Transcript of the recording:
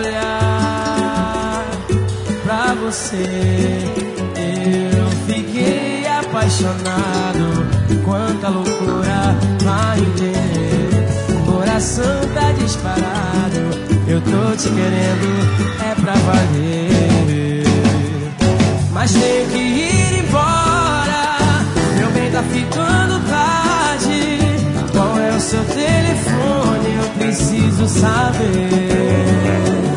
olhar pra você, eu fiquei apaixonado. Quanta loucura vai entender. O coração tá disparado. Eu tô te querendo, é pra valer. Mas tenho que ir embora, meu bem, tá ficando tarde. Qual é o seu telefone? Eu preciso saber.